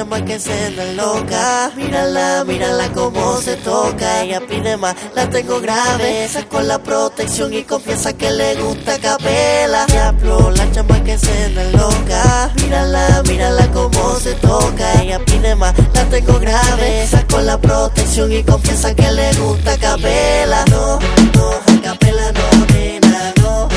chama que se anda loca. Mírala, mírala cómo se toca. Ella pide más, la tengo grave. Sacó la protección y confiesa que le gusta capela. Diablo, la chama que se anda loca. Mírala, mírala cómo se toca. Ella pide más, la tengo grave. Sacó la protección y confiesa que le gusta capela. No, no, a capela no, nena, no.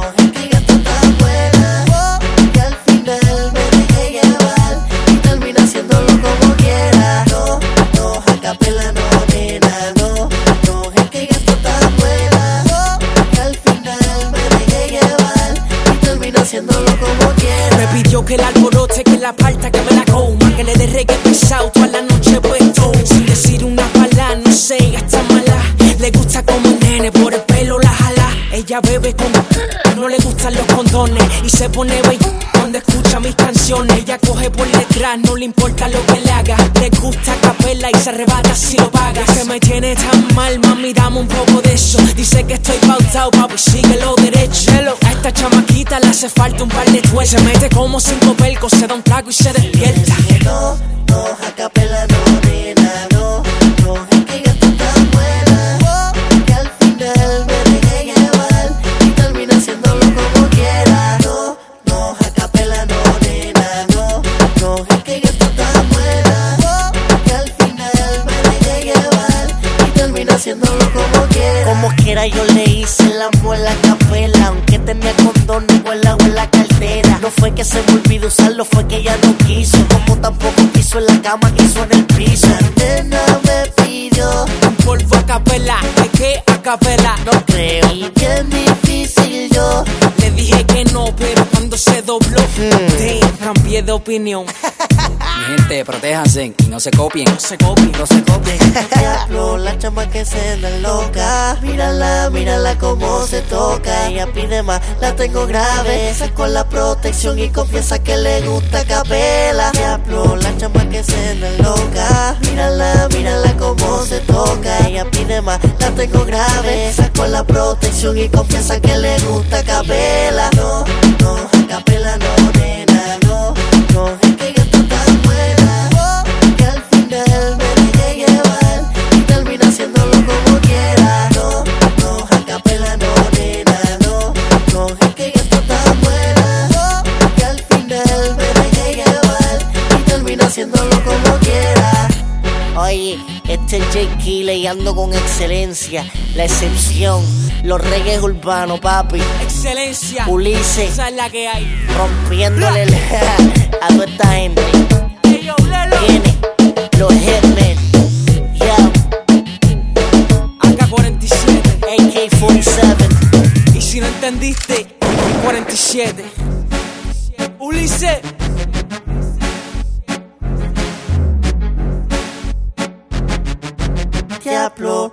Me pidió que la alborote, que la parta, que me la coma, que le dé reggae pesado toda la noche puesto. Sin decir una palabra, no sé, ella está mala. Le gusta como un nene, por el pelo la jala. Ella bebe como no le gustan los condones y se pone bella cuando escucha mis canciones. Ella coge por detrás, no le importa lo que le haga. Le gusta capela y se arrebata si lo paga. Que me tiene tan mal, mami, dame un poco de eso. Dice que estoy pautado, papi, síguelo derecho. A esta chamaquita le hace falta un par de tuercas. Se mete como 5 pelcos, se da un trago y se despierta. No, no, a capela no, nena, no. No, es que ella está tan buena que al final me deje llevar y termina haciéndolo como quiera. No, no, a capela no, nena, no. No, es que ella está tan buena que al final me deje llevar y termina haciéndolo como quiera. Como quiera yo le hice el amor en la capela, aunque tenía condones o el agua en la cartera. No fue que se me olvidó usarlo, fue que ella no quiso. Como tampoco quiso en la cama, quiso en el piso. La nena me pidió un polvo a capela, ¿de qué a capela? No creo, y bien difícil yo le dije que no, pero cuando se dobló, cambié de opinión. Mi gente, protéjanse y no se copien. No se copien, no se copien. Diablo, la chama que se anda loca. Mírala, mírala cómo se toca. Ella pide más, la tengo grave. Sacó la protección y confiesa que le gusta capela. Diablo, la chama que se anda loca. Mírala, mírala cómo se toca. Ella pide más, la tengo grave. Sacó la protección y confiesa que le gusta capela. No, no, a capela no, nena, no. No, es que ella está tan buena que al final me deje llevar y termina haciéndolo como quiera. No, no, a capela no, nena, no. No, es que ella está tan buena que al final me deje llevar y termina haciéndolo como quiera. Oye, este es J. Killer y ando con excelencia. La excepción, los reggae urbanos, papi. Excelencia, Ulises, esa es la que hay. rompiéndole a toda esta gente. Hey, yo, Lelo. Viene los Hitmen, yeah, AK-47, AK-47. y si no entendiste, 47. Ulises. Diablo,